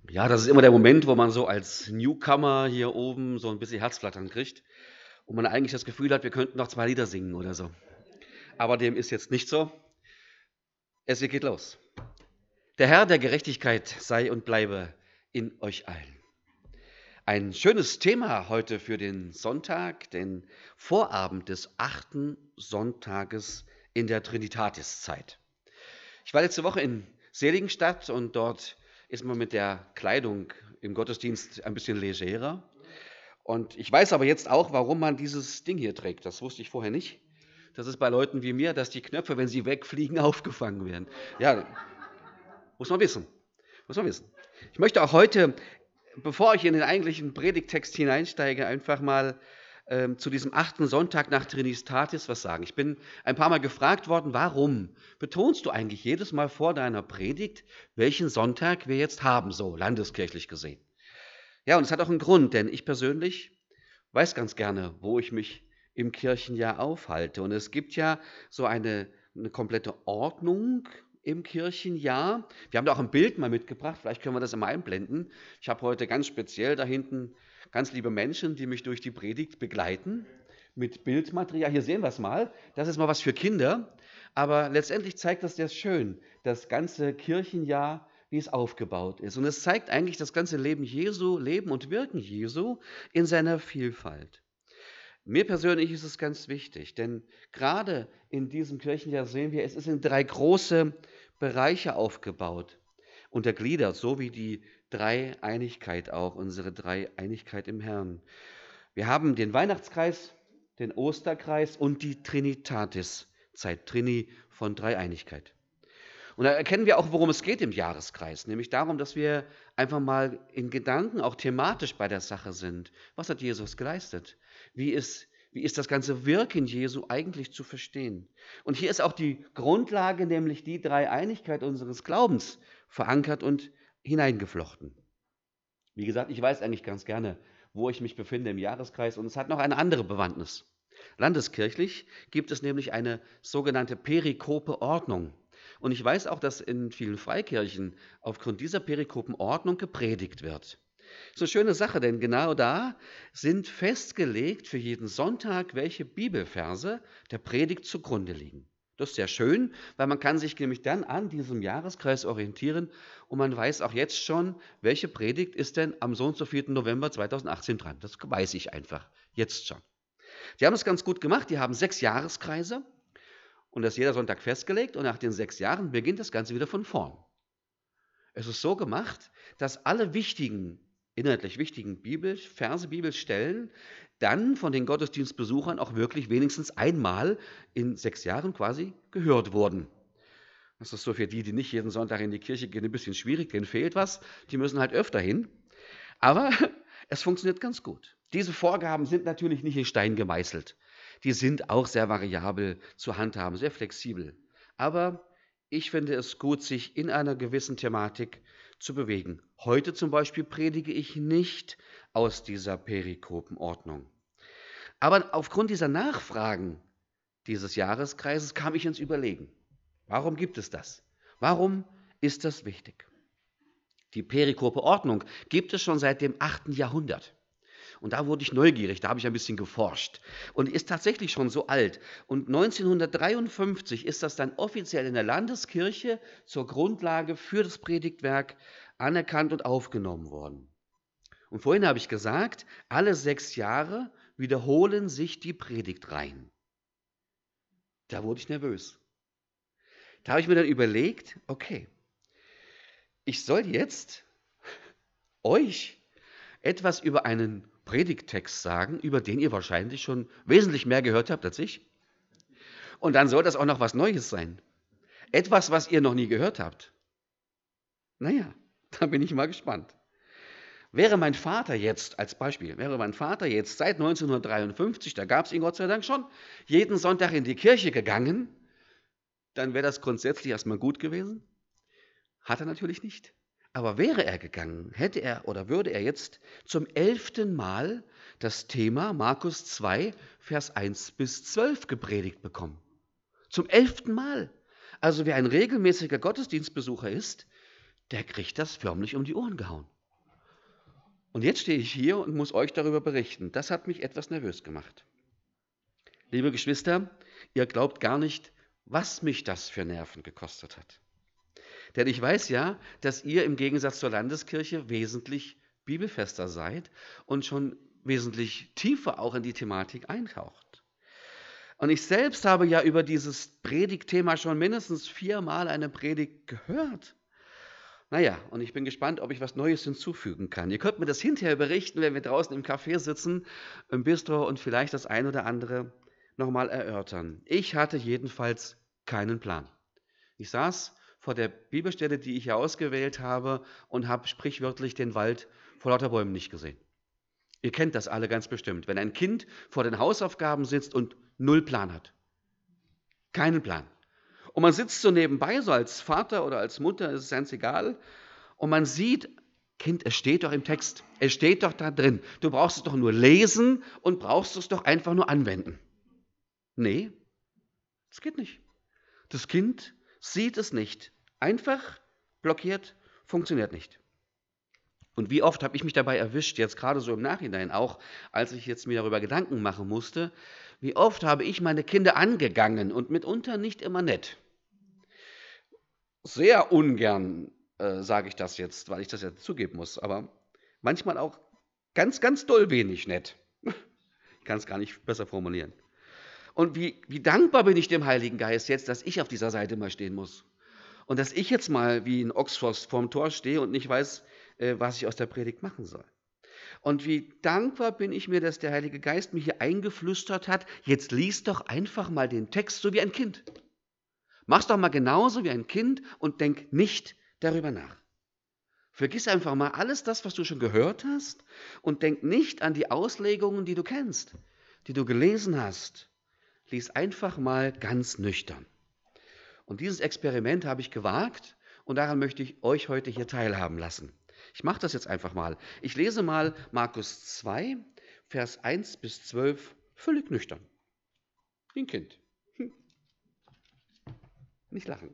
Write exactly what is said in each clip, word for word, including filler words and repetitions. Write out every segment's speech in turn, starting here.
Ja, das ist immer der Moment, wo man so als Newcomer hier oben so ein bisschen Herzflattern kriegt und man eigentlich das Gefühl hat, wir könnten noch zwei Lieder singen oder so. Aber dem ist jetzt nicht so. Es geht los. Der Herr der Gerechtigkeit sei und bleibe in euch allen. Ein schönes Thema heute für den Sonntag, den Vorabend des achten Sonntages in der Trinitatiszeit. Ich war letzte Woche in Seligenstadt und dort ist man mit der Kleidung im Gottesdienst ein bisschen legerer. Und ich weiß aber jetzt auch, warum man dieses Ding hier trägt. Das wusste ich vorher nicht. Das ist bei Leuten wie mir, dass die Knöpfe, wenn sie wegfliegen, aufgefangen werden. Ja, muss man wissen. Muss man wissen. Ich möchte auch heute, bevor ich in den eigentlichen Predigttext hineinsteige, einfach mal ähm, zu diesem achten Sonntag nach Trinitatis was sagen. Ich bin ein paar Mal gefragt worden, warum betonst du eigentlich jedes Mal vor deiner Predigt, welchen Sonntag wir jetzt haben, so landeskirchlich gesehen? Ja, und es hat auch einen Grund, denn ich persönlich weiß ganz gerne, wo ich mich im Kirchenjahr aufhalte. Und es gibt ja so eine, eine komplette Ordnung im Kirchenjahr. Wir haben da auch ein Bild mal mitgebracht, vielleicht können wir das immer einblenden. Ich habe heute ganz speziell da hinten ganz liebe Menschen, die mich durch die Predigt begleiten mit Bildmaterial. Hier sehen wir es mal. Das ist mal was für Kinder. Aber letztendlich zeigt das sehr schön, das ganze Kirchenjahr, wie es aufgebaut ist. Und es zeigt eigentlich das ganze Leben Jesu, Leben und Wirken Jesu in seiner Vielfalt. Mir persönlich ist es ganz wichtig, denn gerade in diesem Kirchenjahr sehen wir, es ist in drei große Bereiche aufgebaut, untergliedert, so wie die Dreieinigkeit auch, unsere Dreieinigkeit im Herrn. Wir haben den Weihnachtskreis, den Osterkreis und die Trinitatiszeit, Trini von Dreieinigkeit. Und da erkennen wir auch, worum es geht im Jahreskreis, nämlich darum, dass wir einfach mal in Gedanken auch thematisch bei der Sache sind. Was hat Jesus geleistet? Wie ist, wie ist das ganze Wirken Jesu eigentlich zu verstehen? Und hier ist auch die Grundlage, nämlich die Dreieinigkeit unseres Glaubens, verankert und hineingeflochten. Wie gesagt, ich weiß eigentlich ganz gerne, wo ich mich befinde im Jahreskreis, und es hat noch eine andere Bewandtnis. Landeskirchlich gibt es nämlich eine sogenannte Perikope-Ordnung. Und ich weiß auch, dass in vielen Freikirchen aufgrund dieser Perikopenordnung gepredigt wird. Das ist eine schöne Sache, denn genau da sind festgelegt für jeden Sonntag, welche Bibelverse der Predigt zugrunde liegen. Das ist sehr schön, weil man kann sich nämlich dann an diesem Jahreskreis orientieren und man weiß auch jetzt schon, welche Predigt ist denn am so und so vierten November zweitausendachtzehn dran. Das weiß ich einfach jetzt schon. Die haben es ganz gut gemacht, die haben sechs Jahreskreise und das ist jeder Sonntag festgelegt und nach den sechs Jahren beginnt das Ganze wieder von vorn. Es ist so gemacht, dass alle wichtigen, inhaltlich wichtigen Bibelverse, Bibelstellen dann von den Gottesdienstbesuchern auch wirklich wenigstens einmal in sechs Jahren quasi gehört wurden. Das ist so für die, die nicht jeden Sonntag in die Kirche gehen, ein bisschen schwierig, denen fehlt was, die müssen halt öfter hin. Aber es funktioniert ganz gut. Diese Vorgaben sind natürlich nicht in Stein gemeißelt. Die sind auch sehr variabel zu handhaben, sehr flexibel. Aber ich finde es gut, sich in einer gewissen Thematik zu bewegen. Heute zum Beispiel predige ich nicht aus dieser Perikopenordnung. Aber aufgrund dieser Nachfragen dieses Jahreskreises kam ich ins Überlegen. Warum gibt es das? Warum ist das wichtig? Die Perikope-Ordnung gibt es schon seit dem achten Jahrhundert. Und da wurde ich neugierig, da habe ich ein bisschen geforscht. Und ist tatsächlich schon so alt. Und neunzehnhundertdreiundfünfzig ist das dann offiziell in der Landeskirche zur Grundlage für das Predigtwerk anerkannt und aufgenommen worden. Und vorhin habe ich gesagt, alle sechs Jahre wiederholen sich die Predigtreihen. Da wurde ich nervös. Da habe ich mir dann überlegt, okay, ich soll jetzt euch etwas über einen Predigttext sagen, über den ihr wahrscheinlich schon wesentlich mehr gehört habt als ich. Und dann soll das auch noch was Neues sein. Etwas, was ihr noch nie gehört habt. Naja, da bin ich mal gespannt. Wäre mein Vater jetzt, als Beispiel, wäre mein Vater jetzt seit neunzehnhundertdreiundfünfzig, da gab es ihn Gott sei Dank schon, jeden Sonntag in die Kirche gegangen, dann wäre das grundsätzlich erstmal gut gewesen. Hat er natürlich nicht. Aber wäre er gegangen, hätte er oder würde er jetzt zum elften Mal das Thema Markus zwei, Vers eins bis zwölf gepredigt bekommen. Zum elften Mal. Also wer ein regelmäßiger Gottesdienstbesucher ist, der kriegt das förmlich um die Ohren gehauen. Und jetzt stehe ich hier und muss euch darüber berichten. Das hat mich etwas nervös gemacht. Liebe Geschwister, ihr glaubt gar nicht, was mich das für Nerven gekostet hat. Denn ich weiß ja, dass ihr im Gegensatz zur Landeskirche wesentlich bibelfester seid und schon wesentlich tiefer auch in die Thematik eintaucht. Und ich selbst habe ja über dieses Predigtthema schon mindestens viermal eine Predigt gehört. Naja, und ich bin gespannt, ob ich was Neues hinzufügen kann. Ihr könnt mir das hinterher berichten, wenn wir draußen im Café sitzen, im Bistro und vielleicht das ein oder andere nochmal erörtern. Ich hatte jedenfalls keinen Plan. Ich saß vor der Bibelstelle, die ich ja ausgewählt habe, und habe sprichwörtlich den Wald vor lauter Bäumen nicht gesehen. Ihr kennt das alle ganz bestimmt, wenn ein Kind vor den Hausaufgaben sitzt und null Plan hat. Keinen Plan. Und man sitzt so nebenbei, so als Vater oder als Mutter, ist es ganz egal, und man sieht, Kind, es steht doch im Text, es steht doch da drin, du brauchst es doch nur lesen und brauchst es doch einfach nur anwenden. Nee, das geht nicht. Das Kind sieht es nicht. Einfach blockiert, funktioniert nicht. Und wie oft habe ich mich dabei erwischt, jetzt gerade so im Nachhinein auch, als ich jetzt mir darüber Gedanken machen musste, wie oft habe ich meine Kinder angegangen und mitunter nicht immer nett. Sehr ungern äh, sage ich das jetzt, weil ich das ja zugeben muss, aber manchmal auch ganz, ganz doll wenig nett. Ich kann es gar nicht besser formulieren. Und wie, wie dankbar bin ich dem Heiligen Geist jetzt, dass ich auf dieser Seite mal stehen muss. Und dass ich jetzt mal wie ein Ochsfrost vorm Tor stehe und nicht weiß, äh, was ich aus der Predigt machen soll. Und wie dankbar bin ich mir, dass der Heilige Geist mir hier eingeflüstert hat, jetzt lies doch einfach mal den Text so wie ein Kind. Mach's doch mal genauso wie ein Kind und denk nicht darüber nach. Vergiss einfach mal alles das, was du schon gehört hast und denk nicht an die Auslegungen, die du kennst, die du gelesen hast. Lies einfach mal ganz nüchtern. Und dieses Experiment habe ich gewagt und daran möchte ich euch heute hier teilhaben lassen. Ich mache das jetzt einfach mal. Ich lese mal Markus zwei, Vers eins bis zwölf, völlig nüchtern. Wie ein Kind. Hm. Nicht lachen.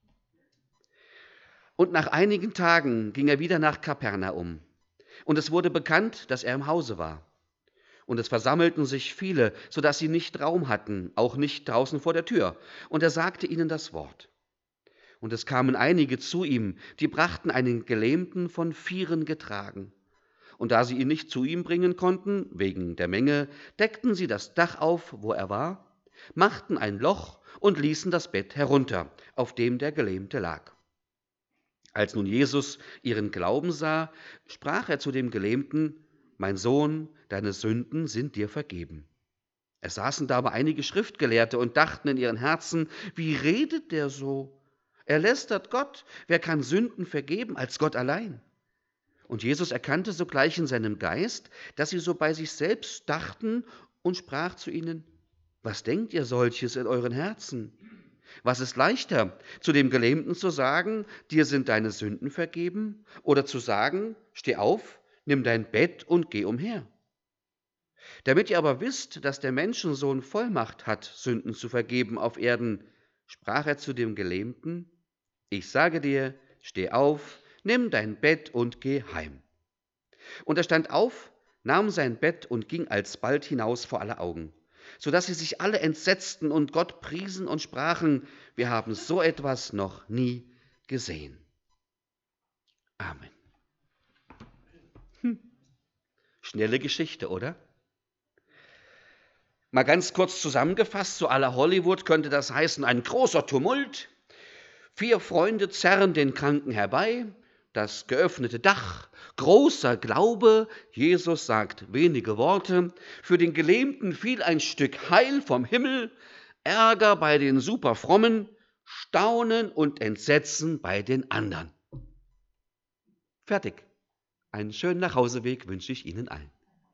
Und nach einigen Tagen ging er wieder nach Kapernaum. Und es wurde bekannt, dass er im Hause war. Und es versammelten sich viele, sodass sie nicht Raum hatten, auch nicht draußen vor der Tür. Und er sagte ihnen das Wort. Und es kamen einige zu ihm, die brachten einen Gelähmten von Vieren getragen. Und da sie ihn nicht zu ihm bringen konnten, wegen der Menge, deckten sie das Dach auf, wo er war, machten ein Loch und ließen das Bett herunter, auf dem der Gelähmte lag. Als nun Jesus ihren Glauben sah, sprach er zu dem Gelähmten: Mein Sohn, deine Sünden sind dir vergeben. Es saßen dabei einige Schriftgelehrte und dachten in ihren Herzen: Wie redet der so? Er lästert Gott. Wer kann Sünden vergeben als Gott allein? Und Jesus erkannte sogleich in seinem Geist, dass sie so bei sich selbst dachten und sprach zu ihnen: Was denkt ihr solches in euren Herzen? Was ist leichter, zu dem Gelähmten zu sagen, dir sind deine Sünden vergeben, oder zu sagen, steh auf, nimm dein Bett und geh umher? Damit ihr aber wisst, dass der Menschensohn Vollmacht hat, Sünden zu vergeben auf Erden, sprach er zu dem Gelähmten: Ich sage dir, steh auf, nimm dein Bett und geh heim. Und er stand auf, nahm sein Bett und ging alsbald hinaus vor aller Augen, so dass sie sich alle entsetzten und Gott priesen und sprachen: Wir haben so etwas noch nie gesehen. Amen. Hm. Schnelle Geschichte, oder? Mal ganz kurz zusammengefasst, zu aller Hollywood könnte das heißen: ein großer Tumult, vier Freunde zerren den Kranken herbei, das geöffnete Dach, großer Glaube, Jesus sagt wenige Worte, für den Gelähmten fiel ein Stück Heil vom Himmel, Ärger bei den Superfrommen, Staunen und Entsetzen bei den anderen. Fertig. Einen schönen Nachhauseweg wünsche ich Ihnen allen.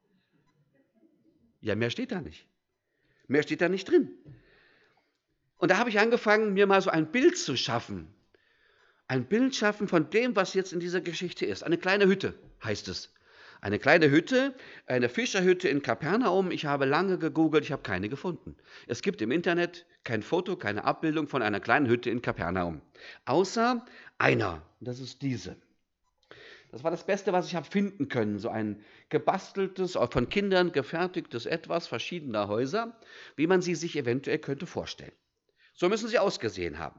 Ja, mehr steht da nicht. Mehr steht da nicht drin. Und da habe ich angefangen, mir mal so ein Bild zu schaffen. Ein Bild schaffen von dem, was jetzt in dieser Geschichte ist. Eine kleine Hütte, heißt es. Eine kleine Hütte, eine Fischerhütte in Kapernaum. Ich habe lange gegoogelt, ich habe keine gefunden. Es gibt im Internet kein Foto, keine Abbildung von einer kleinen Hütte in Kapernaum. Außer einer, das ist diese. Das war das Beste, was ich habe finden können. So ein gebasteltes, auch von Kindern gefertigtes Etwas verschiedener Häuser, wie man sie sich eventuell könnte vorstellen. So müssen sie ausgesehen haben.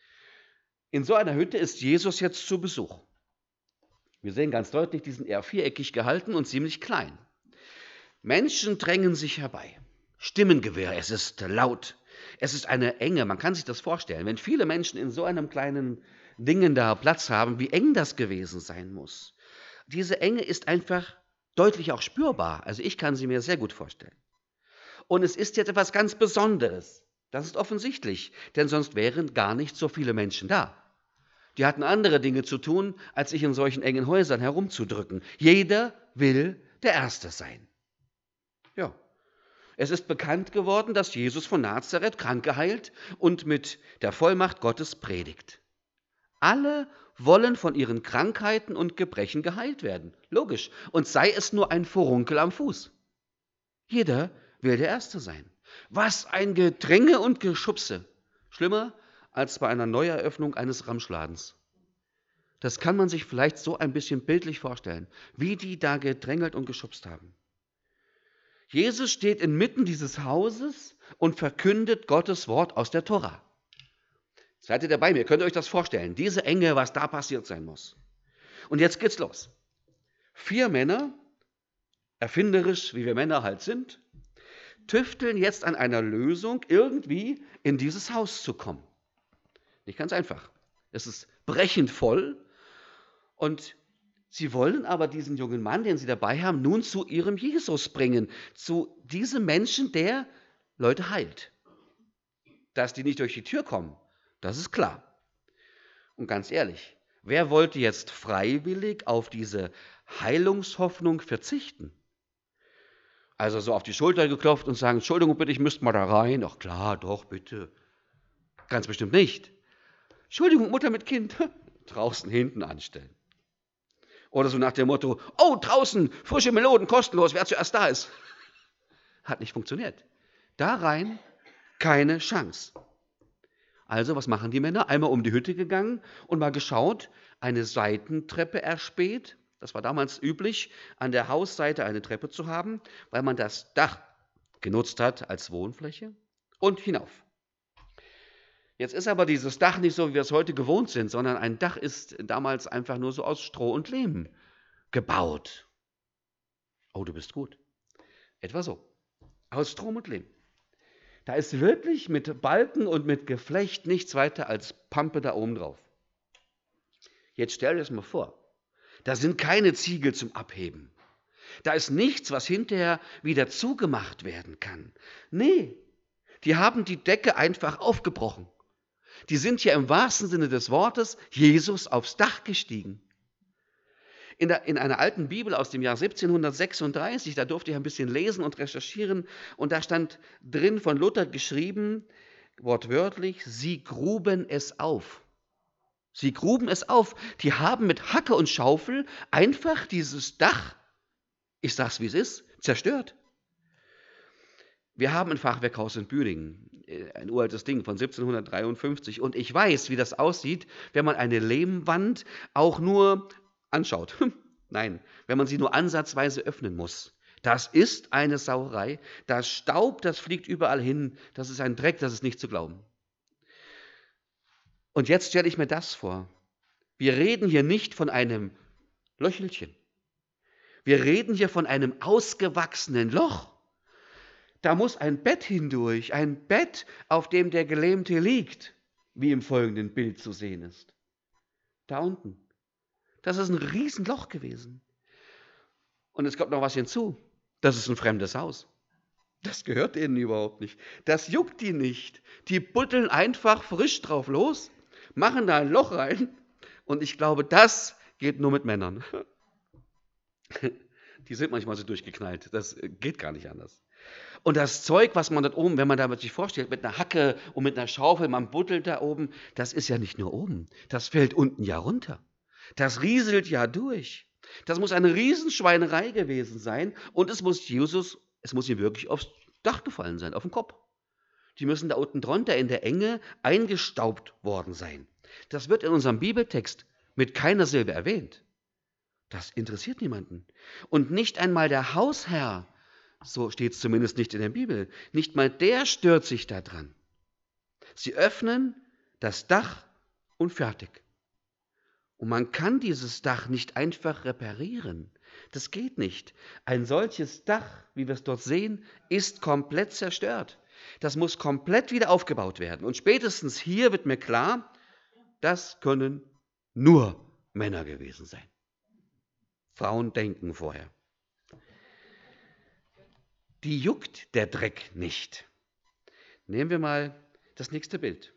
In so einer Hütte ist Jesus jetzt zu Besuch. Wir sehen ganz deutlich, die sind eher viereckig gehalten und ziemlich klein. Menschen drängen sich herbei. Stimmengewirr, es ist laut. Es ist eine Enge, man kann sich das vorstellen. Wenn viele Menschen in so einem kleinen Dingen da Platz haben, wie eng das gewesen sein muss. Diese Enge ist einfach deutlich auch spürbar. Also ich kann sie mir sehr gut vorstellen. Und es ist jetzt etwas ganz Besonderes. Das ist offensichtlich, denn sonst wären gar nicht so viele Menschen da. Die hatten andere Dinge zu tun, als sich in solchen engen Häusern herumzudrücken. Jeder will der Erste sein. Ja. Es ist bekannt geworden, dass Jesus von Nazareth Kranke heilt und mit der Vollmacht Gottes predigt. Alle wollen von ihren Krankheiten und Gebrechen geheilt werden. Logisch. Und sei es nur ein Furunkel am Fuß. Jeder will der Erste sein. Was ein Gedränge und Geschubse. Schlimmer als bei einer Neueröffnung eines Ramschladens. Das kann man sich vielleicht so ein bisschen bildlich vorstellen, wie die da gedrängelt und geschubst haben. Jesus steht inmitten dieses Hauses und verkündet Gottes Wort aus der Tora. Seid ihr dabei? Ihr könnt euch das vorstellen. Diese Enge, was da passiert sein muss. Und jetzt geht's los. Vier Männer, erfinderisch, wie wir Männer halt sind, tüfteln jetzt an einer Lösung, irgendwie in dieses Haus zu kommen. Nicht ganz einfach. Es ist brechend voll und sie wollen aber diesen jungen Mann, den sie dabei haben, nun zu ihrem Jesus bringen. Zu diesem Menschen, der Leute heilt. Dass die nicht durch die Tür kommen, das ist klar. Und ganz ehrlich, wer wollte jetzt freiwillig auf diese Heilungshoffnung verzichten? Also so auf die Schulter geklopft und sagen, Entschuldigung bitte, ich müsste mal da rein. Ach klar, doch, bitte. Ganz bestimmt nicht. Entschuldigung, Mutter mit Kind, draußen hinten anstellen. Oder so nach dem Motto, oh, draußen, frische Melonen, kostenlos, wer zuerst da ist. Hat nicht funktioniert. Da rein, keine Chance. Also, was machen die Männer? Einmal um die Hütte gegangen und mal geschaut, eine Seitentreppe erspäht. Das war damals üblich, an der Hausseite eine Treppe zu haben, weil man das Dach genutzt hat als Wohnfläche und hinauf. Jetzt ist aber dieses Dach nicht so, wie wir es heute gewohnt sind, sondern ein Dach ist damals einfach nur so aus Stroh und Lehm gebaut. Oh, du bist gut. Etwa so. Aus Stroh und Lehm. Da ist wirklich mit Balken und mit Geflecht nichts weiter als Pampe da oben drauf. Jetzt stell dir das mal vor. Da sind keine Ziegel zum Abheben. Da ist nichts, was hinterher wieder zugemacht werden kann. Nee, die haben die Decke einfach aufgebrochen. Die sind ja im wahrsten Sinne des Wortes Jesus aufs Dach gestiegen. In, der, in einer alten Bibel aus dem Jahr siebzehnhundertsechsunddreißig, da durfte ich ein bisschen lesen und recherchieren, und da stand drin von Luther geschrieben, wortwörtlich, sie gruben es auf. Sie gruben es auf. Die haben mit Hacke und Schaufel einfach dieses Dach, ich sag's wie es ist, zerstört. Wir haben ein Fachwerkhaus in Büdingen, ein uraltes Ding von siebzehnhundertdreiundfünfzig, und ich weiß, wie das aussieht, wenn man eine Lehmwand auch nur anschaut. Nein, wenn man sie nur ansatzweise öffnen muss. Das ist eine Sauerei. Das Staub, das fliegt überall hin. Das ist ein Dreck, das ist nicht zu glauben. Und jetzt stelle ich mir das vor. Wir reden hier nicht von einem Löchelchen. Wir reden hier von einem ausgewachsenen Loch. Da muss ein Bett hindurch, ein Bett, auf dem der Gelähmte liegt, wie im folgenden Bild zu sehen ist. Da unten. Das ist ein Riesenloch gewesen. Und es kommt noch was hinzu. Das ist ein fremdes Haus. Das gehört denen überhaupt nicht. Das juckt die nicht. Die buddeln einfach frisch drauf los, machen da ein Loch rein, und ich glaube, das geht nur mit Männern. Die sind manchmal so durchgeknallt. Das geht gar nicht anders. Und das Zeug, was man dort oben, wenn man da sich vorstellt, mit einer Hacke und mit einer Schaufel, man buddelt da oben, das ist ja nicht nur oben, das fällt unten ja runter. Das rieselt ja durch. Das muss eine Riesenschweinerei gewesen sein, und es muss Jesus, es muss ihm wirklich aufs Dach gefallen sein, auf den Kopf. Die müssen da unten drunter in der Enge eingestaubt worden sein. Das wird in unserem Bibeltext mit keiner Silbe erwähnt. Das interessiert niemanden. Und nicht einmal der Hausherr, so steht es zumindest nicht in der Bibel, nicht mal der stört sich daran. Sie öffnen das Dach und fertig. Und man kann dieses Dach nicht einfach reparieren. Das geht nicht. Ein solches Dach, wie wir es dort sehen, ist komplett zerstört. Das muss komplett wieder aufgebaut werden. Und spätestens hier wird mir klar, das können nur Männer gewesen sein. Frauen denken vorher. Die juckt der Dreck nicht. Nehmen wir mal das nächste Bild.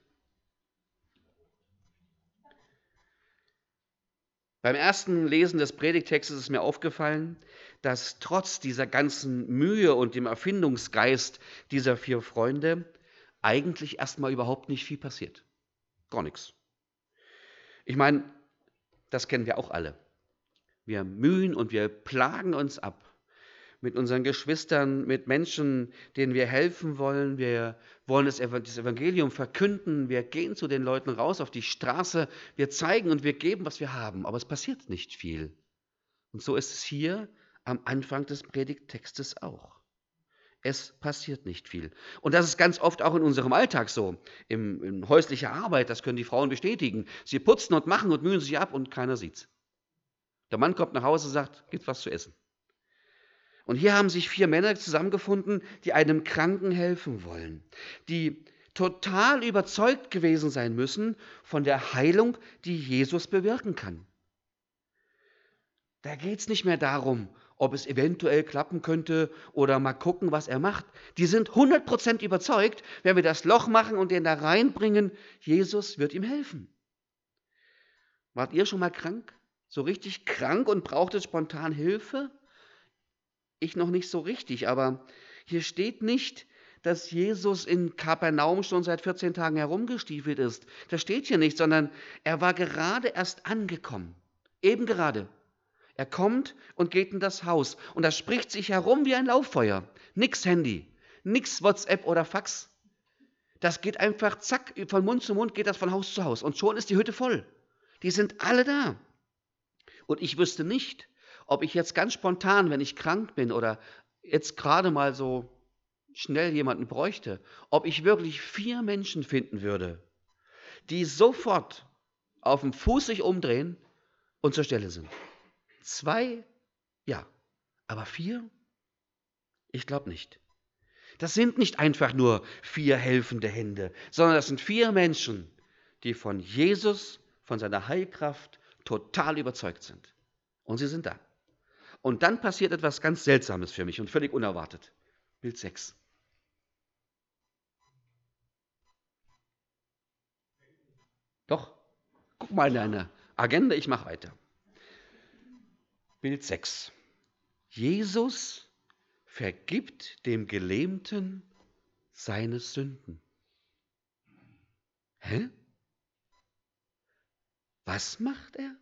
Beim ersten Lesen des Predigtextes ist mir aufgefallen, dass trotz dieser ganzen Mühe und dem Erfindungsgeist dieser vier Freunde eigentlich erstmal überhaupt nicht viel passiert. Gar nichts. Ich meine, das kennen wir auch alle. Wir mühen und wir plagen uns ab mit unseren Geschwistern, mit Menschen, denen wir helfen wollen. Wir wollen das Evangelium verkünden. Wir gehen zu den Leuten raus auf die Straße. Wir zeigen und wir geben, was wir haben. Aber es passiert nicht viel. Und so ist es hier am Anfang des Predigttextes auch. Es passiert nicht viel. Und das ist ganz oft auch in unserem Alltag so. In, in häuslicher Arbeit, das können die Frauen bestätigen. Sie putzen und machen und mühen sich ab und keiner sieht's. Der Mann kommt nach Hause und sagt, gibt was zu essen. Und hier haben sich vier Männer zusammengefunden, die einem Kranken helfen wollen, die total überzeugt gewesen sein müssen von der Heilung, die Jesus bewirken kann. Da geht es nicht mehr darum, ob es eventuell klappen könnte oder mal gucken, was er macht. Die sind hundert Prozent überzeugt, wenn wir das Loch machen und den da reinbringen, Jesus wird ihm helfen. Wart ihr schon mal krank? So richtig krank und brauchtet spontan Hilfe? Ich noch nicht so richtig, aber hier steht nicht, dass Jesus in Kapernaum schon seit vierzehn Tagen herumgestiefelt ist. Das steht hier nicht, sondern er war gerade erst angekommen. Eben gerade. Er kommt und geht in das Haus und das spricht sich herum wie ein Lauffeuer. Nix Handy, nix WhatsApp oder Fax. Das geht einfach zack, von Mund zu Mund geht das von Haus zu Haus und schon ist die Hütte voll. Die sind alle da. Und ich wüsste nicht, ob ich jetzt ganz spontan, wenn ich krank bin oder jetzt gerade mal so schnell jemanden bräuchte, ob ich wirklich vier Menschen finden würde, die sofort auf dem Fuß sich umdrehen und zur Stelle sind. Zwei, ja, aber vier? Ich glaube nicht. Das sind nicht einfach nur vier helfende Hände, sondern das sind vier Menschen, die von Jesus, von seiner Heilkraft total überzeugt sind. Und sie sind da. Und dann passiert etwas ganz Seltsames für mich und völlig unerwartet. Bild sechs. Doch, guck mal in deine Agenda, ich mache weiter. Bild sechs. Jesus vergibt dem Gelähmten seine Sünden. Hä? Was macht er?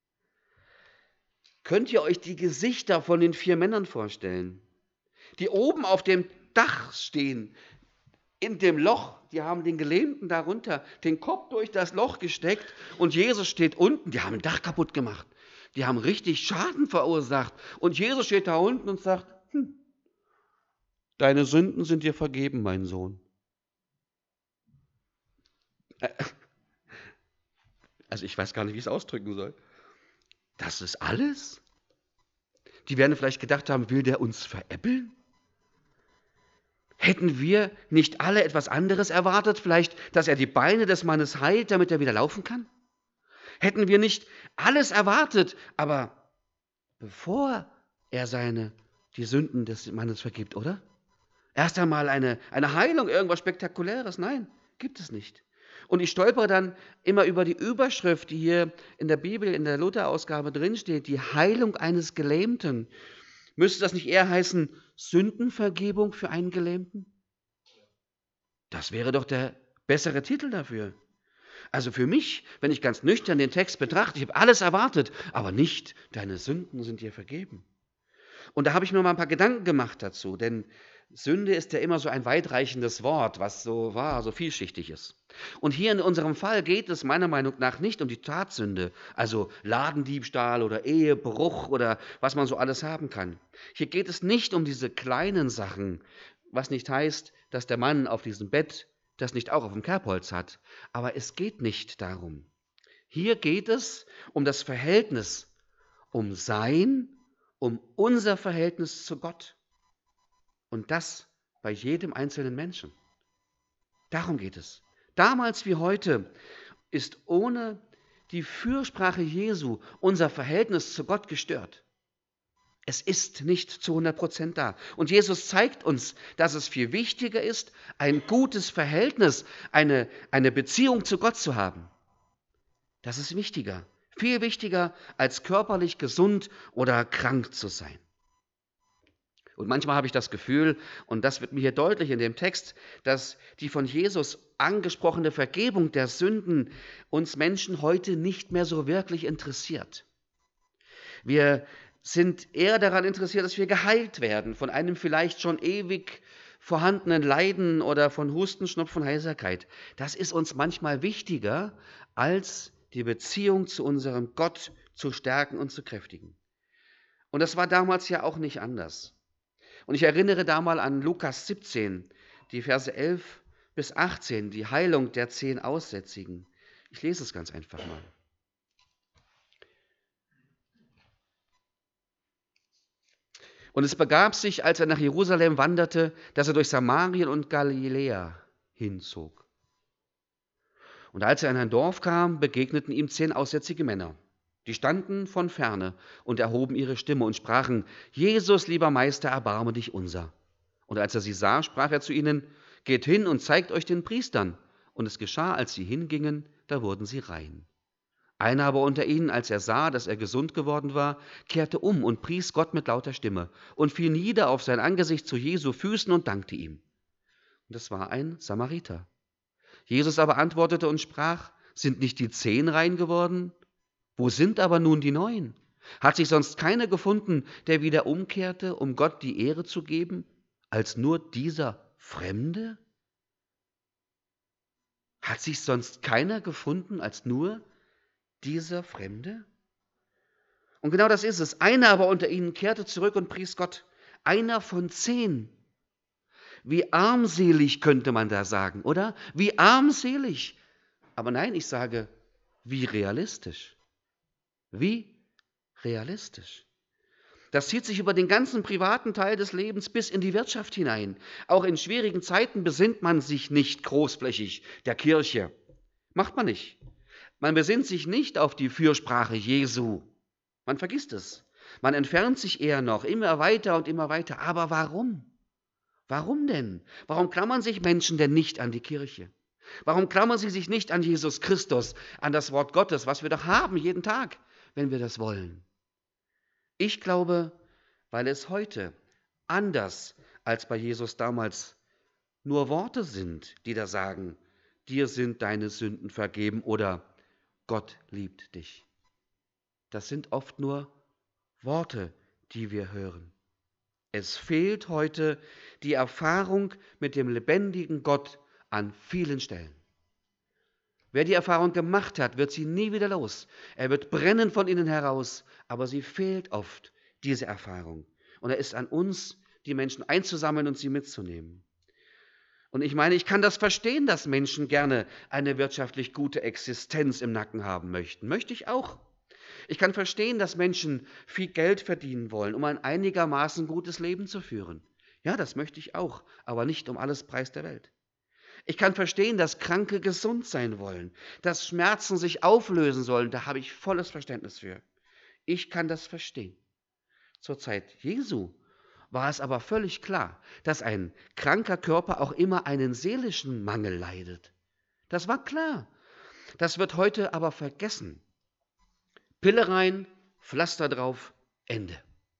Könnt ihr euch die Gesichter von den vier Männern vorstellen, die oben auf dem Dach stehen, in dem Loch, die haben den Gelähmten darunter, den Kopf durch das Loch gesteckt und Jesus steht unten, die haben ein Dach kaputt gemacht, die haben richtig Schaden verursacht und Jesus steht da unten und sagt, hm, deine Sünden sind dir vergeben, mein Sohn. Also ich weiß gar nicht, wie ich es ausdrücken soll. Das ist alles? Die werden vielleicht gedacht haben, will der uns veräppeln? Hätten wir nicht alle etwas anderes erwartet? Vielleicht, dass er die Beine des Mannes heilt, damit er wieder laufen kann? Hätten wir nicht alles erwartet, aber bevor er seine, die Sünden des Mannes vergibt, oder? Erst einmal eine, eine Heilung, irgendwas Spektakuläres? Nein, gibt es nicht. Und ich stolpere dann immer über die Überschrift, die hier in der Bibel, in der Luther-Ausgabe drinsteht, die Heilung eines Gelähmten. Müsste das nicht eher heißen, Sündenvergebung für einen Gelähmten? Das wäre doch der bessere Titel dafür. Also für mich, wenn ich ganz nüchtern den Text betrachte, ich habe alles erwartet, aber nicht, deine Sünden sind dir vergeben. Und da habe ich mir mal ein paar Gedanken gemacht dazu, denn Sünde ist ja immer so ein weitreichendes Wort, was so war, so vielschichtig ist. Und hier in unserem Fall geht es meiner Meinung nach nicht um die Tatsünde, also Ladendiebstahl oder Ehebruch oder was man so alles haben kann. Hier geht es nicht um diese kleinen Sachen, was nicht heißt, dass der Mann auf diesem Bett das nicht auch auf dem Kerbholz hat. Aber es geht nicht darum. Hier geht es um das Verhältnis, um sein, um unser Verhältnis zu Gott. Und das bei jedem einzelnen Menschen. Darum geht es. Damals wie heute ist ohne die Fürsprache Jesu unser Verhältnis zu Gott gestört. Es ist nicht zu hundert Prozent da. Und Jesus zeigt uns, dass es viel wichtiger ist, ein gutes Verhältnis, eine, eine Beziehung zu Gott zu haben. Das ist wichtiger, viel wichtiger, als körperlich gesund oder krank zu sein. Und manchmal habe ich das Gefühl, und das wird mir hier deutlich in dem Text, dass die von Jesus angesprochene Vergebung der Sünden uns Menschen heute nicht mehr so wirklich interessiert. Wir sind eher daran interessiert, dass wir geheilt werden von einem vielleicht schon ewig vorhandenen Leiden oder von Husten, Schnupfen, Heiserkeit. Das ist uns manchmal wichtiger, als die Beziehung zu unserem Gott zu stärken und zu kräftigen. Und das war damals ja auch nicht anders. Und ich erinnere da mal an Lukas siebzehn, die Verse elf bis achtzehn, die Heilung der zehn Aussätzigen. Ich lese es ganz einfach mal. Und es begab sich, als er nach Jerusalem wanderte, dass er durch Samarien und Galiläa hinzog. Und als er in ein Dorf kam, begegneten ihm zehn aussätzige Männer. Die standen von ferne und erhoben ihre Stimme und sprachen: Jesus, lieber Meister, erbarme dich unser. Und als er sie sah, sprach er zu ihnen: Geht hin und zeigt euch den Priestern. Und es geschah, als sie hingingen, da wurden sie rein. Einer aber unter ihnen, als er sah, dass er gesund geworden war, kehrte um und pries Gott mit lauter Stimme und fiel nieder auf sein Angesicht zu Jesu Füßen und dankte ihm. Und es war ein Samariter. Jesus aber antwortete und sprach: Sind nicht die zehn rein geworden? Wo sind aber nun die neun? Hat sich sonst keiner gefunden, der wieder umkehrte, um Gott die Ehre zu geben, als nur dieser Fremde? Hat sich sonst keiner gefunden, als nur dieser Fremde? Und genau das ist es. Einer aber unter ihnen kehrte zurück und pries Gott. Einer von zehn. Wie armselig könnte man da sagen, oder? Wie armselig. Aber nein, ich sage, wie realistisch. Wie realistisch. Das zieht sich über den ganzen privaten Teil des Lebens bis in die Wirtschaft hinein. Auch in schwierigen Zeiten besinnt man sich nicht großflächig der Kirche. Macht man nicht. Man besinnt sich nicht auf die Fürsprache Jesu. Man vergisst es. Man entfernt sich eher noch, immer weiter und immer weiter. Aber warum? Warum denn? Warum klammern sich Menschen denn nicht an die Kirche? Warum klammern sie sich nicht an Jesus Christus, an das Wort Gottes, was wir doch haben jeden Tag, wenn wir das wollen? Ich glaube, weil es heute anders als bei Jesus damals nur Worte sind, die da sagen: Dir sind deine Sünden vergeben oder Gott liebt dich. Das sind oft nur Worte, die wir hören. Es fehlt heute die Erfahrung mit dem lebendigen Gott an vielen Stellen. Wer die Erfahrung gemacht hat, wird sie nie wieder los. Er wird brennen von innen heraus, aber sie fehlt oft, diese Erfahrung. Und er ist an uns, die Menschen einzusammeln und sie mitzunehmen. Und ich meine, ich kann das verstehen, dass Menschen gerne eine wirtschaftlich gute Existenz im Nacken haben möchten. Möchte ich auch. Ich kann verstehen, dass Menschen viel Geld verdienen wollen, um ein einigermaßen gutes Leben zu führen. Ja, das möchte ich auch, aber nicht um alles Preis der Welt. Ich kann verstehen, dass Kranke gesund sein wollen, dass Schmerzen sich auflösen sollen. Da habe ich volles Verständnis für. Ich kann das verstehen. Zur Zeit Jesu war es aber völlig klar, dass ein kranker Körper auch immer einen seelischen Mangel leidet. Das war klar. Das wird heute aber vergessen. Pille rein, Pflaster drauf, Ende.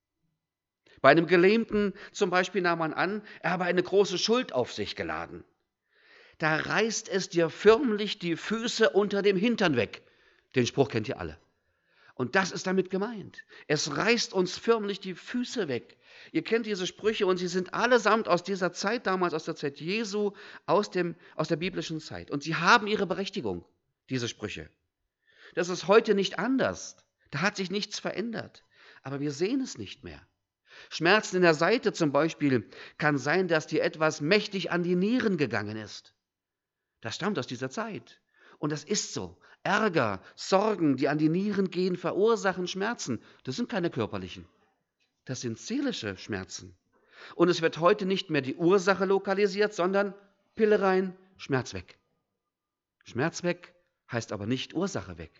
Bei einem Gelähmten zum Beispiel nahm man an, er habe eine große Schuld auf sich geladen. Da reißt es dir förmlich die Füße unter dem Hintern weg. Den Spruch kennt ihr alle. Und das ist damit gemeint. Es reißt uns förmlich die Füße weg. Ihr kennt diese Sprüche und sie sind allesamt aus dieser Zeit damals, aus der Zeit Jesu, aus, dem, aus der biblischen Zeit. Und sie haben ihre Berechtigung, diese Sprüche. Das ist heute nicht anders. Da hat sich nichts verändert. Aber wir sehen es nicht mehr. Schmerzen in der Seite zum Beispiel kann sein, dass dir etwas mächtig an die Nieren gegangen ist. Das stammt aus dieser Zeit. Und das ist so. Ärger, Sorgen, die an die Nieren gehen, verursachen Schmerzen. Das sind keine körperlichen. Das sind seelische Schmerzen. Und es wird heute nicht mehr die Ursache lokalisiert, sondern Pille rein, Schmerz weg. Schmerz weg heißt aber nicht Ursache weg.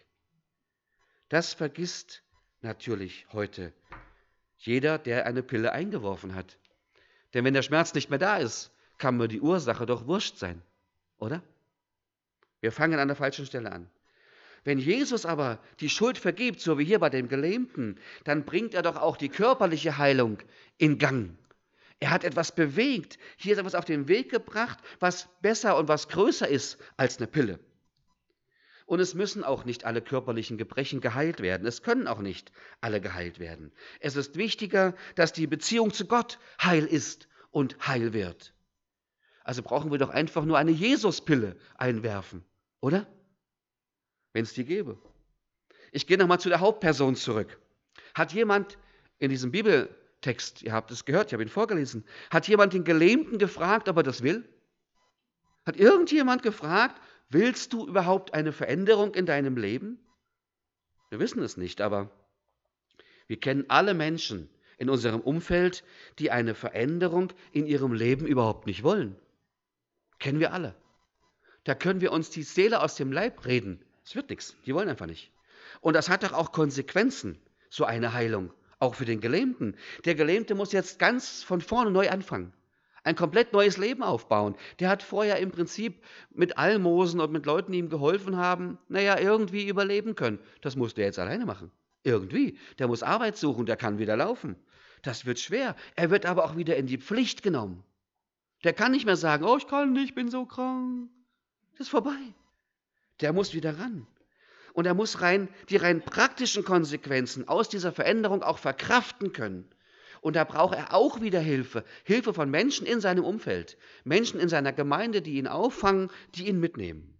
Das vergisst natürlich heute jeder, der eine Pille eingeworfen hat. Denn wenn der Schmerz nicht mehr da ist, kann mir die Ursache doch wurscht sein, oder? Wir fangen an der falschen Stelle an. Wenn Jesus aber die Schuld vergibt, so wie hier bei dem Gelähmten, dann bringt er doch auch die körperliche Heilung in Gang. Er hat etwas bewegt. Hier ist etwas auf den Weg gebracht, was besser und was größer ist als eine Pille. Und es müssen auch nicht alle körperlichen Gebrechen geheilt werden. Es können auch nicht alle geheilt werden. Es ist wichtiger, dass die Beziehung zu Gott heil ist und heil wird. Also brauchen wir doch einfach nur eine Jesuspille einwerfen, oder? Wenn es die gäbe. Ich gehe nochmal zu der Hauptperson zurück. Hat jemand in diesem Bibeltext, ihr habt es gehört, ich habe ihn vorgelesen, hat jemand den Gelähmten gefragt, ob er das will? Hat irgendjemand gefragt, willst du überhaupt eine Veränderung in deinem Leben? Wir wissen es nicht, aber wir kennen alle Menschen in unserem Umfeld, die eine Veränderung in ihrem Leben überhaupt nicht wollen. Kennen wir alle. Da können wir uns die Seele aus dem Leib reden. Es wird nichts, die wollen einfach nicht. Und das hat doch auch Konsequenzen, so eine Heilung, auch für den Gelähmten. Der Gelähmte muss jetzt ganz von vorne neu anfangen. Ein komplett neues Leben aufbauen. Der hat vorher im Prinzip mit Almosen und mit Leuten, die ihm geholfen haben, naja, irgendwie überleben können. Das muss der jetzt alleine machen. Irgendwie. Der muss Arbeit suchen, der kann wieder laufen. Das wird schwer. Er wird aber auch wieder in die Pflicht genommen. Der kann nicht mehr sagen, oh, ich kann nicht, ich bin so krank. Das ist vorbei. Der muss wieder ran. Und er muss rein, die rein praktischen Konsequenzen aus dieser Veränderung auch verkraften können. Und da braucht er auch wieder Hilfe. Hilfe von Menschen in seinem Umfeld. Menschen in seiner Gemeinde, die ihn auffangen, die ihn mitnehmen.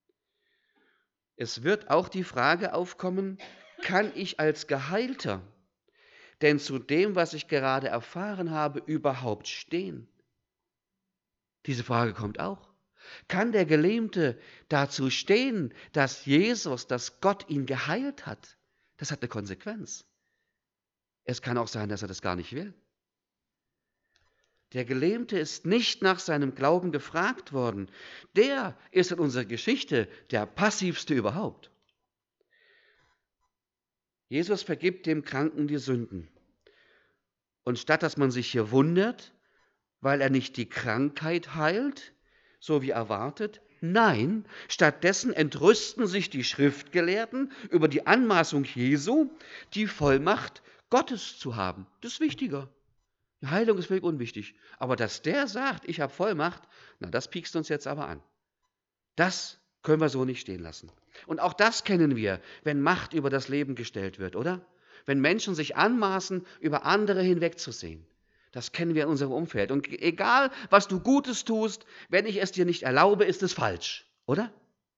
Es wird auch die Frage aufkommen, kann ich als Geheilter denn zu dem, was ich gerade erfahren habe, überhaupt stehen? Diese Frage kommt auch. Kann der Gelähmte dazu stehen, dass Jesus, dass Gott ihn geheilt hat? Das hat eine Konsequenz. Es kann auch sein, dass er das gar nicht will. Der Gelähmte ist nicht nach seinem Glauben gefragt worden. Der ist in unserer Geschichte der passivste überhaupt. Jesus vergibt dem Kranken die Sünden. Und statt dass man sich hier wundert, weil er nicht die Krankheit heilt, so wie erwartet, nein, stattdessen entrüsten sich die Schriftgelehrten über die Anmaßung Jesu, die Vollmacht Gottes zu haben. Das ist wichtiger. Die Heilung ist völlig unwichtig. Aber dass der sagt, ich habe Vollmacht, na, das piekst uns jetzt aber an. Das können wir so nicht stehen lassen. Und auch das kennen wir, wenn Macht über das Leben gestellt wird, oder? Wenn Menschen sich anmaßen, über andere hinwegzusehen. Das kennen wir in unserem Umfeld. Und egal, was du Gutes tust, wenn ich es dir nicht erlaube, ist es falsch, oder?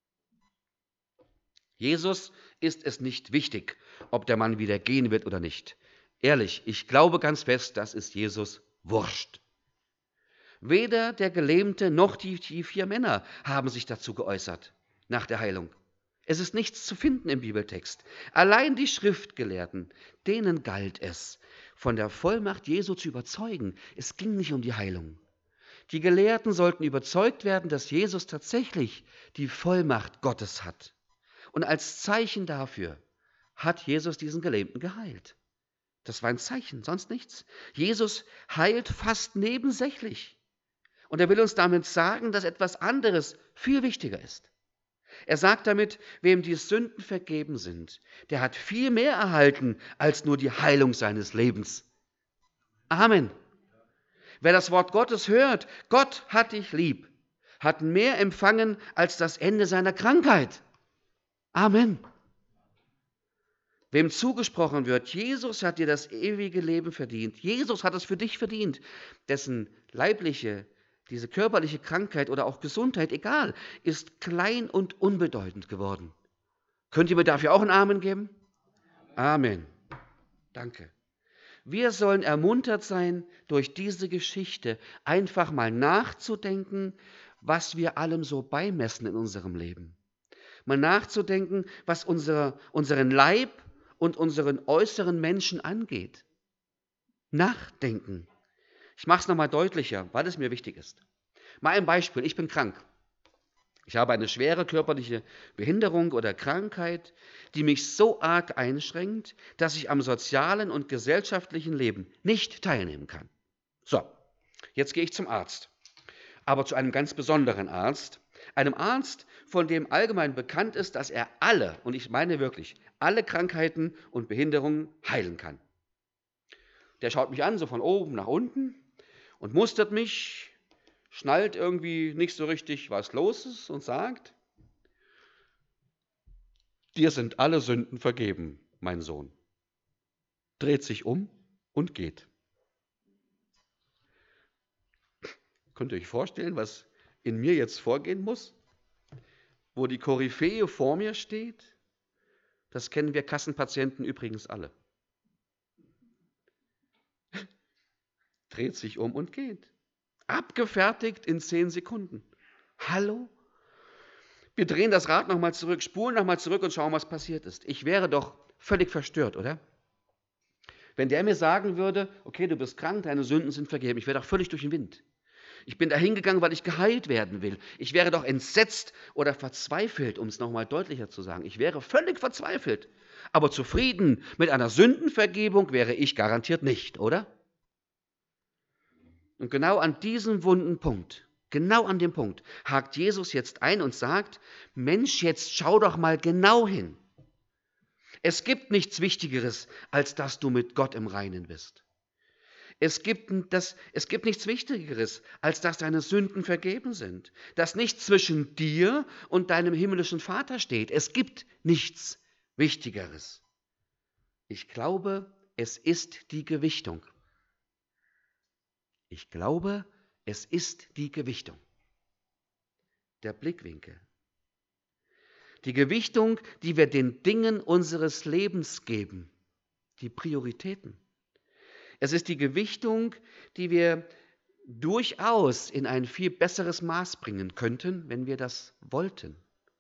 Jesus ist es nicht wichtig, ob der Mann wieder gehen wird oder nicht. Ehrlich, ich glaube ganz fest, das ist Jesus wurscht. Weder der Gelähmte noch die, die vier Männer haben sich dazu geäußert, nach der Heilung. Es ist nichts zu finden im Bibeltext. Allein die Schriftgelehrten, denen galt es, von der Vollmacht Jesu zu überzeugen. Es ging nicht um die Heilung. Die Gelehrten sollten überzeugt werden, dass Jesus tatsächlich die Vollmacht Gottes hat. Und als Zeichen dafür hat Jesus diesen Gelähmten geheilt. Das war ein Zeichen, sonst nichts. Jesus heilt fast nebensächlich. Und er will uns damit sagen, dass etwas anderes viel wichtiger ist. Er sagt damit, wem die Sünden vergeben sind, der hat viel mehr erhalten als nur die Heilung seines Lebens. Amen. Wer das Wort Gottes hört, Gott hat dich lieb, hat mehr empfangen als das Ende seiner Krankheit. Amen. wem zugesprochen wird, Jesus hat dir das ewige Leben verdient, Jesus hat es für dich verdient, dessen leibliche, diese körperliche Krankheit oder auch Gesundheit, egal, ist klein und unbedeutend geworden. Könnt ihr mir dafür auch einen Amen geben? Amen. Danke. Wir sollen ermuntert sein, durch diese Geschichte einfach mal nachzudenken, was wir allem so beimessen in unserem Leben. Mal nachzudenken, was unsere, unseren Leib und unseren äußeren Menschen angeht. Nachdenken. Ich mache es nochmal deutlicher, weil es mir wichtig ist. Mal ein Beispiel. Ich bin krank. Ich habe eine schwere körperliche Behinderung oder Krankheit, die mich so arg einschränkt, dass ich am sozialen und gesellschaftlichen Leben nicht teilnehmen kann. So, jetzt gehe ich zum Arzt. Aber zu einem ganz besonderen Arzt. Einem Arzt, von dem allgemein bekannt ist, dass er alle, und ich meine wirklich, alle Krankheiten und Behinderungen heilen kann. Der schaut mich an, so von oben nach unten und mustert mich, schnallt irgendwie nicht so richtig, was los ist und sagt, dir sind alle Sünden vergeben, mein Sohn. Dreht sich um und geht. Könnt ihr euch vorstellen, was in mir jetzt vorgehen muss? Wo die Koryphäe vor mir steht? Das kennen wir Kassenpatienten übrigens alle. Dreht sich um und geht. Abgefertigt in zehn Sekunden. Hallo? Wir drehen das Rad nochmal zurück, spulen nochmal zurück und schauen, was passiert ist. Ich wäre doch völlig verstört, oder? Wenn der mir sagen würde, okay, du bist krank, deine Sünden sind vergeben, ich wäre doch völlig durch den Wind. Ich bin da hingegangen, weil ich geheilt werden will. Ich wäre doch entsetzt oder verzweifelt, um es nochmal deutlicher zu sagen. Ich wäre völlig verzweifelt. Aber zufrieden mit einer Sündenvergebung wäre ich garantiert nicht, oder? Und genau an diesem wunden Punkt, genau an dem Punkt, hakt Jesus jetzt ein und sagt, Mensch, jetzt schau doch mal genau hin. Es gibt nichts Wichtigeres, als dass du mit Gott im Reinen bist. Es gibt, das, es gibt nichts Wichtigeres, als dass deine Sünden vergeben sind. Dass nichts zwischen dir und deinem himmlischen Vater steht. Es gibt nichts Wichtigeres. Ich glaube, es ist die Gewichtung. Ich glaube, es ist die Gewichtung. Der Blickwinkel. Die Gewichtung, die wir den Dingen unseres Lebens geben. Die Prioritäten. Es ist die Gewichtung, die wir durchaus in ein viel besseres Maß bringen könnten, wenn wir das wollten.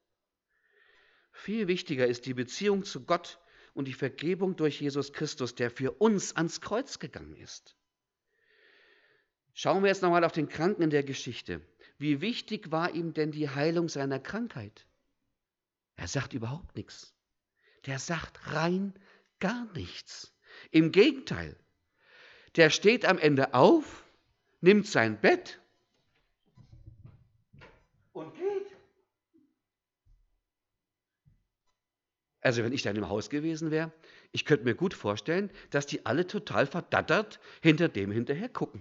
Viel wichtiger ist die Beziehung zu Gott und die Vergebung durch Jesus Christus, der für uns ans Kreuz gegangen ist. Schauen wir jetzt nochmal auf den Kranken in der Geschichte. Wie wichtig war ihm denn die Heilung seiner Krankheit? Er sagt überhaupt nichts. Der sagt rein gar nichts. Im Gegenteil. Der steht am Ende auf, nimmt sein Bett und geht. Also wenn ich dann im Haus gewesen wäre, ich könnte mir gut vorstellen, dass die alle total verdattert hinter dem hinterher gucken.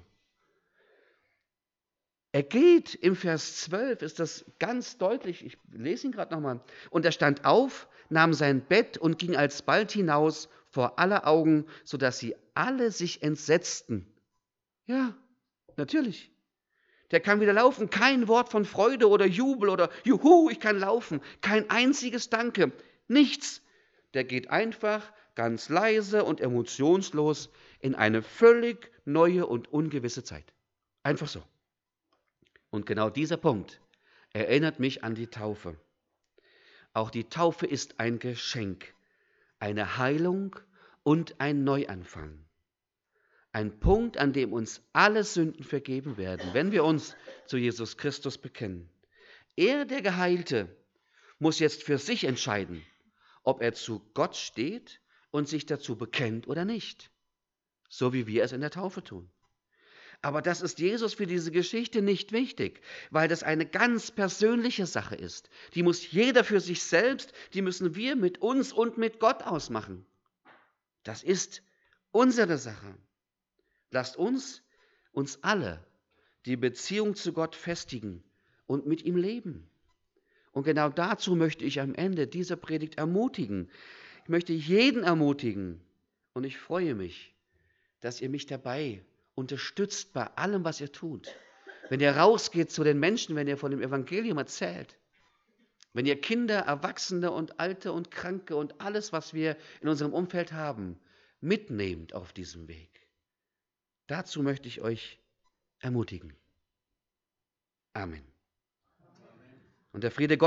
Er geht, im Vers zwölf ist das ganz deutlich, ich lese ihn gerade nochmal, und er stand auf, nahm sein Bett und ging alsbald hinaus vor aller Augen, sodass sie alle sich entsetzten. Ja, natürlich. Der kann wieder laufen. Kein Wort von Freude oder Jubel oder Juhu, ich kann laufen. Kein einziges Danke. Nichts. Der geht einfach ganz leise und emotionslos in eine völlig neue und ungewisse Zeit. Einfach so. Und genau dieser Punkt erinnert mich an die Taufe. Auch die Taufe ist ein Geschenk, eine Heilung und ein Neuanfang. Ein Punkt, an dem uns alle Sünden vergeben werden, wenn wir uns zu Jesus Christus bekennen. Er, der Geheilte, muss jetzt für sich entscheiden, ob er zu Gott steht und sich dazu bekennt oder nicht. So wie wir es in der Taufe tun. Aber das ist Jesus für diese Geschichte nicht wichtig, weil das eine ganz persönliche Sache ist. Die muss jeder für sich selbst, die müssen wir mit uns und mit Gott ausmachen. Das ist unsere Sache. Lasst uns, uns alle, die Beziehung zu Gott festigen und mit ihm leben. Und genau dazu möchte ich am Ende dieser Predigt ermutigen. Ich möchte jeden ermutigen und ich freue mich, dass ihr mich dabei unterstützt bei allem, was ihr tut. Wenn ihr rausgeht zu den Menschen, wenn ihr von dem Evangelium erzählt, wenn ihr Kinder, Erwachsene und Alte und Kranke und alles, was wir in unserem Umfeld haben, mitnehmt auf diesem Weg. Dazu möchte ich euch ermutigen. Amen. Und der Friede Gottes